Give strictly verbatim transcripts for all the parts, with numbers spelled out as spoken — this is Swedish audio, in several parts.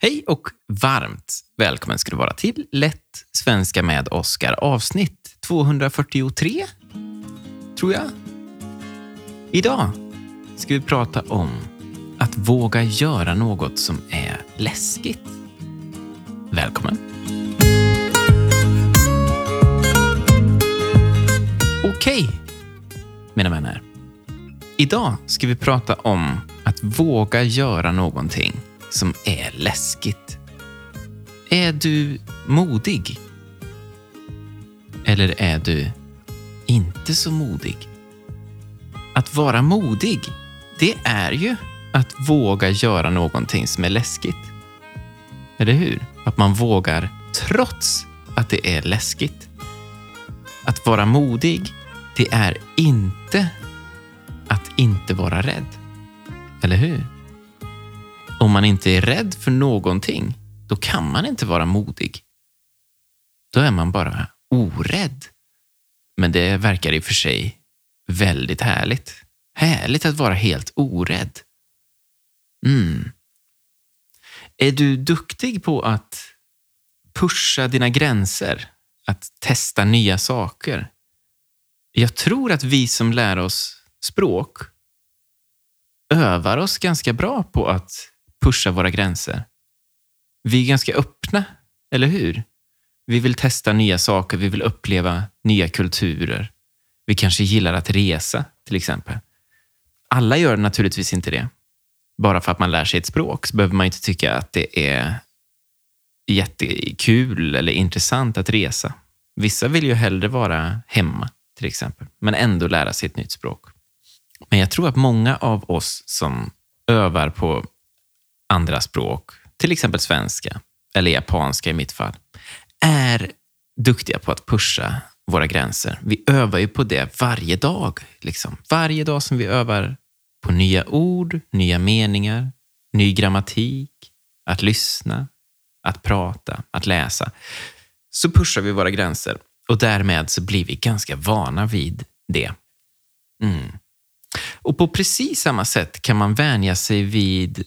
Hej och varmt välkommen ska du vara till Lätt svenska med Oskar, avsnitt tvåhundrafyrtiotre, tror jag. Idag ska vi prata om att våga göra något som är läskigt. Välkommen! Okej, mina vänner. Idag ska vi prata om att våga göra någonting som är läskigt. Är du modig? Eller är du inte så modig? Att vara modig, det är ju att våga göra någonting som är läskigt. Eller hur? Att man vågar trots att det är läskigt. Att vara modig, det är inte att inte vara rädd. Eller hur? Om man inte är rädd för någonting, då kan man inte vara modig. Då är man bara orädd. Men det verkar i och för sig väldigt härligt. Härligt att vara helt orädd. Mm. Är du duktig på att pusha dina gränser? Att testa nya saker? Jag tror att vi som lär oss språk övar oss ganska bra på att pusha våra gränser. Vi är ganska öppna, eller hur? Vi vill testa nya saker, vi vill uppleva nya kulturer. Vi kanske gillar att resa, till exempel. Alla gör naturligtvis inte det. Bara för att man lär sig ett språk så behöver man inte tycka att det är jättekul eller intressant att resa. Vissa vill ju hellre vara hemma, till exempel, men ändå lära sig ett nytt språk. Men jag tror att många av oss som övar på andra språk, till exempel svenska eller japanska i mitt fall, är duktiga på att pusha våra gränser. Vi övar ju på det varje dag. Liksom. Varje dag som vi övar på nya ord, nya meningar, ny grammatik, att lyssna, att prata, att läsa, så pushar vi våra gränser. Och därmed så blir vi ganska vana vid det. Mm. Och på precis samma sätt kan man vänja sig vid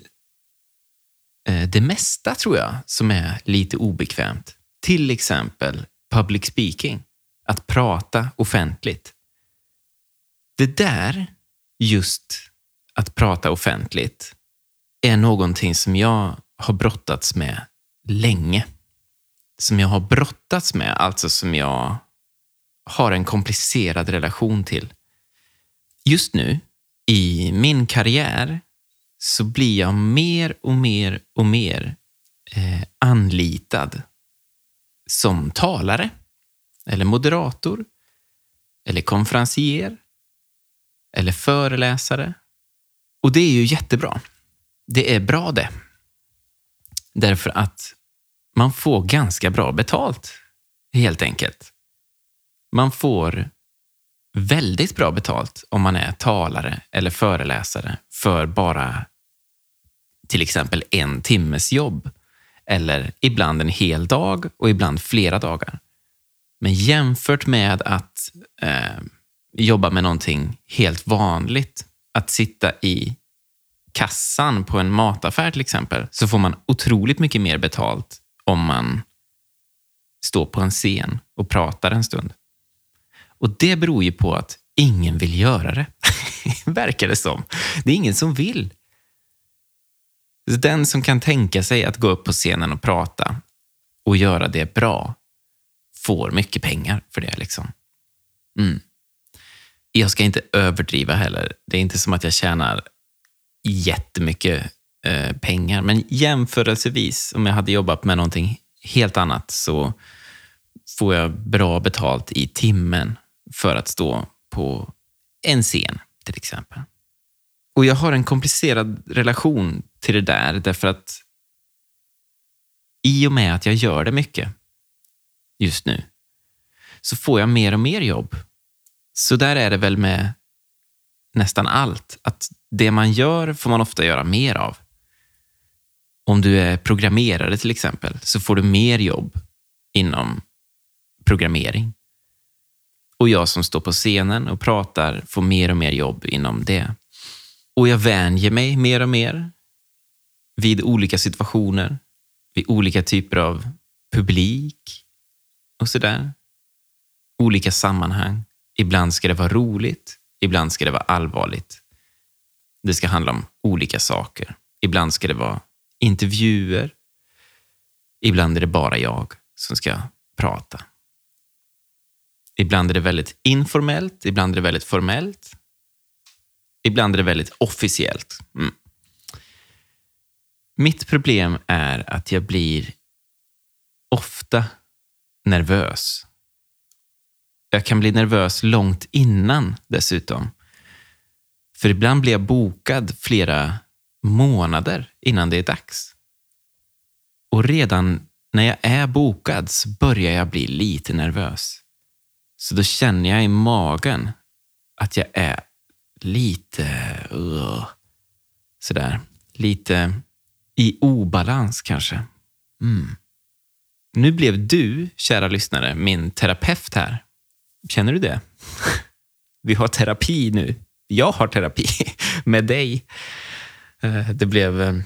eh, det mesta, tror jag, som är lite obekvämt. Till exempel public speaking. Att prata offentligt. Det där, just att prata offentligt, är någonting som jag har brottats med länge. Som jag har brottats med, alltså som jag har en komplicerad relation till. Just nu, i min karriär, så blir jag mer och mer och mer eh, anlitad som talare, eller moderator, eller konferencier, eller föreläsare. Och det är ju jättebra. Det är bra det. Därför att man får ganska bra betalt, helt enkelt. Man får väldigt bra betalt om man är talare eller föreläsare för bara till exempel en timmes jobb. Eller ibland en hel dag och ibland flera dagar. Men jämfört med att eh, jobba med någonting helt vanligt, att sitta i kassan på en mataffär till exempel, så får man otroligt mycket mer betalt om man står på en scen och pratar en stund. Och det beror ju på att ingen vill göra det. Verkar det som. Det är ingen som vill. Den som kan tänka sig att gå upp på scenen och prata och göra det bra får mycket pengar för det liksom. Mm. Jag ska inte överdriva heller. Det är inte som att jag tjänar jättemycket eh, pengar. Men jämförelsevis, om jag hade jobbat med någonting helt annat, så får jag bra betalt i timmen för att stå på en scen till exempel. Och jag har en komplicerad relation till det där, därför att i och med att jag gör det mycket just nu, så får jag mer och mer jobb. Så där är det väl med nästan allt. Att det man gör får man ofta göra mer av. Om du är programmerare till exempel, så får du mer jobb inom programmering. Och jag som står på scenen och pratar får mer och mer jobb inom det. Och jag vänjer mig mer och mer vid olika situationer. vid olika typer av publik och sådär. Olika sammanhang. Ibland ska det vara roligt, ibland ska det vara allvarligt. Det ska handla om olika saker. Ibland ska det vara intervjuer. Ibland är det bara jag som ska prata. Ibland är det väldigt informellt, ibland är det väldigt formellt. Ibland är det väldigt officiellt. Mm. Mitt problem är att jag blir ofta nervös. Jag kan bli nervös långt innan dessutom. För ibland blir jag bokad flera månader innan det är dags. Och redan när jag är bokad så börjar jag bli lite nervös. Så då känner jag i magen att jag är lite uh, sådär, lite i obalans kanske. Mm. Nu blev du, kära lyssnare, min terapeut här. Känner du det? Vi har terapi nu. Jag har terapi med dig. Det blev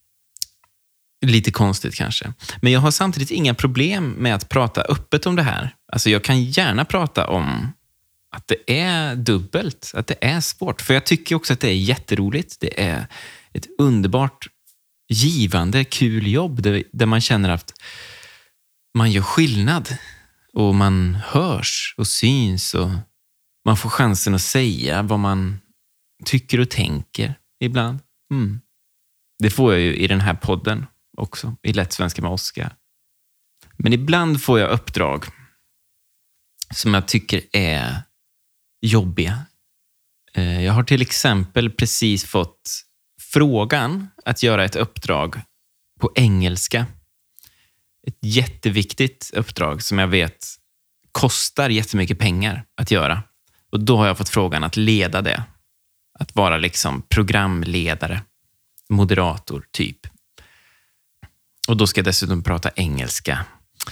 lite konstigt kanske. Men jag har samtidigt inga problem med att prata öppet om det här. Alltså jag kan gärna prata om att det är dubbelt, att det är svårt. För jag tycker också att det är jätteroligt. Det är ett underbart, givande, kul jobb där, där man känner att man gör skillnad. Och man hörs och syns och man får chansen att säga vad man tycker och tänker ibland. Mm. Det får jag ju i den här podden också, i Lätt svenska med Oskar. Men ibland får jag uppdrag som jag tycker är jobbiga. Jag har till exempel precis fått frågan att göra ett uppdrag på engelska. Ett jätteviktigt uppdrag som jag vet kostar jättemycket pengar att göra. Och då har jag fått frågan att leda det. Att vara liksom programledare, moderator typ. Och då ska jag dessutom prata engelska.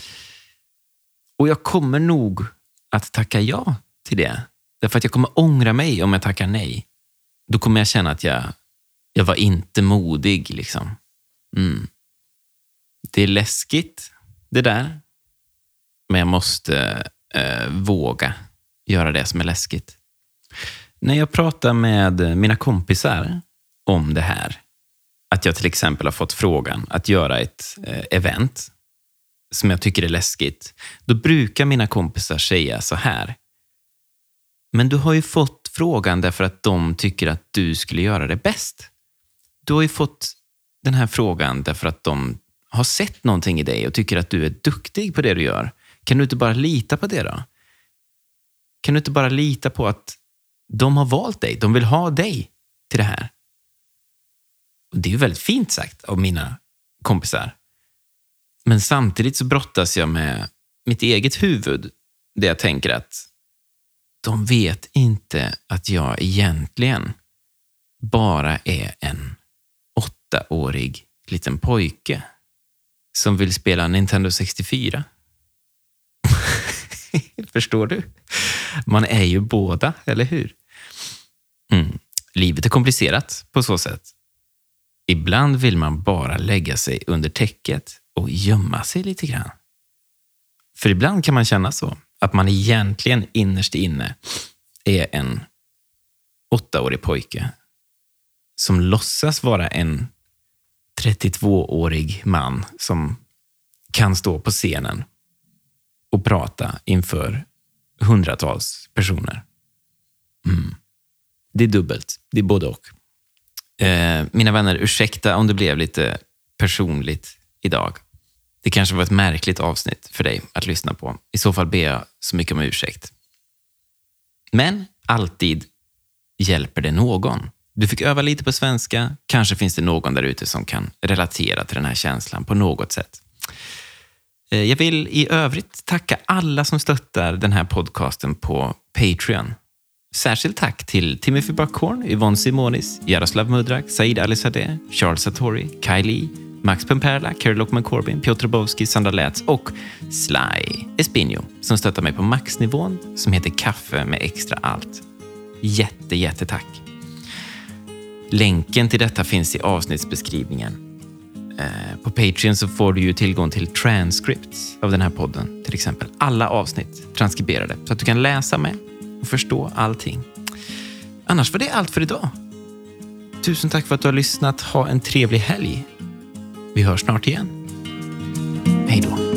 Och jag kommer nog att tacka ja till det. Därför att jag kommer ångra mig om jag tackar nej. Då kommer jag känna att jag, jag var inte modig liksom. Mm. Det är läskigt det där. Men jag måste eh, våga göra det som är läskigt. När jag pratar med mina kompisar om det här. Att jag till exempel har fått frågan att göra ett eh, event som jag tycker är läskigt. Då brukar mina kompisar säga så här. Men du har ju fått frågan därför att de tycker att du skulle göra det bäst. Du har ju fått den här frågan därför att de har sett någonting i dig och tycker att du är duktig på det du gör. Kan du inte bara lita på det då? Kan du inte bara lita på att de har valt dig? De vill ha dig till det här. Och det är ju väldigt fint sagt av mina kompisar. Men samtidigt så brottas jag med mitt eget huvud. Där jag tänker att de vet inte att jag egentligen bara är en åttaårig liten pojke som vill spela Nintendo sextiofyra. Förstår du? Man är ju båda, eller hur? Mm. Livet är komplicerat på så sätt. Ibland vill man bara lägga sig under täcket och gömma sig lite grann. För ibland kan man känna så. Att man egentligen innerst inne är en åttaårig pojke som låtsas vara en trettiotvåårig man som kan stå på scenen och prata inför hundratals personer. Mm. Det är dubbelt. Det är både och. Eh, mina vänner, ursäkta om det blev lite personligt idag. Det kanske var ett märkligt avsnitt för dig att lyssna på. I så fall ber jag så mycket om ursäkt. Men alltid hjälper det någon. Du fick öva lite på svenska. Kanske finns det någon där ute som kan relatera till den här känslan på något sätt. Jag vill i övrigt tacka alla som stöttar den här podcasten på Patreon. Särskilt tack till Timothy Buckhorn, Yvonne Simonis, Jaroslav Mudrak, Said Alizadeh, Charles Satori, Kylie, Max Pemperla, Carrie Lockman Corbin, Piotr Bowski, Sandra Lätz och Sly Espinho som stöttar mig på maxnivån som heter Kaffe med extra allt. Jätte, jätte tack. Länken till detta finns i avsnittsbeskrivningen. På Patreon så får du ju tillgång till transcripts av den här podden, till exempel. Alla avsnitt transkriberade, så att du kan läsa med och förstå allting. Annars var det allt för idag. Tusen tack för att du har lyssnat. Ha en trevlig helg. Vi hörs snart igen. Hej då.